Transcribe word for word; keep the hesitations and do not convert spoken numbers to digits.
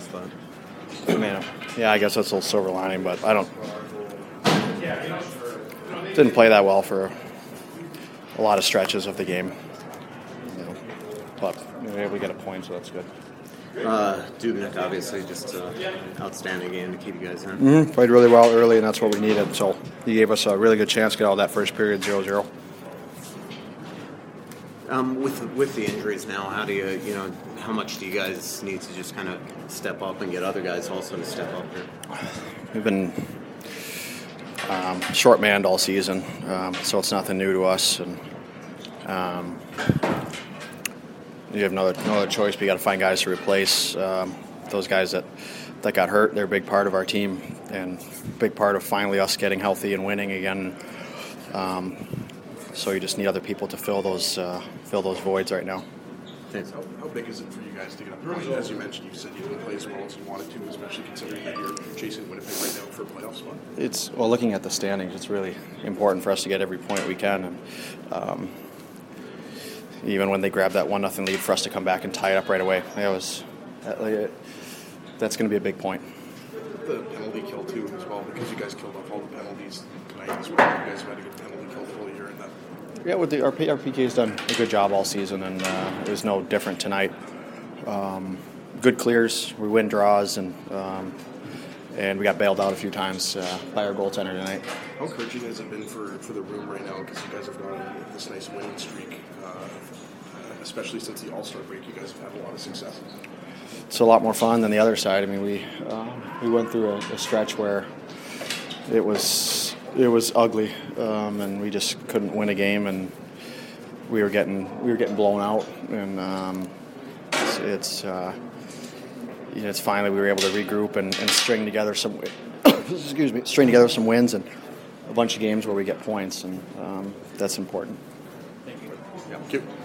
spot. I mean, yeah, I guess that's a little silver lining, but I don't. Didn't play that well for a lot of stretches of the game. You know, but maybe we get a point, so that's good. Uh, Dubnyk, obviously, just uh, outstanding game to keep you guys in. Mm-hmm. Played really well early, and that's what we needed. So he gave us a really good chance to get out of that first period zero zero. Um, with with the injuries now, how do you, you know, how much do you guys need to just kind of step up and get other guys also to step up here? We've been um, short-manned all season, um, so it's nothing new to us. And um, you have no other, no other choice. We got to find guys to replace um, those guys that, that got hurt. They're a big part of our team and big part of finally us getting healthy and winning again. Um, so you just need other people to fill those uh, fill those voids right now. Thanks. How, how big is it for you guys to get up? Point? As you mentioned, you said you didn't play as well as you wanted to, especially considering that you're chasing Winnipeg right now for a playoff spot. It's well, looking at the standings, it's really important for us to get every point we can, and um, even when they grab that one nothing lead, for us to come back and tie it up right away. That was that, that's going to be a big point. The penalty kill too, as well, because you guys killed off all the penalties tonight as well. You guys have had a good penalty kill the whole year, and that. Yeah, with the, our, our P K's done a good job all season, and uh, it was no different tonight. Um, good clears, we win draws, and um, and we got bailed out a few times uh, by our goaltender tonight. How encouraging has it been for, for the room right now? Because you guys have gone on this nice winning streak, uh, especially since the All-Star break. You guys have had a lot of success. It's a lot more fun than the other side. I mean, we uh, we went through a, a stretch where it was it was ugly, um, and we just couldn't win a game, and we were getting we were getting blown out, and um, it's, it's uh, you know, it's finally we were able to regroup and, and string together some excuse me string together some wins and a bunch of games where we get points, and um, that's important. Thank you.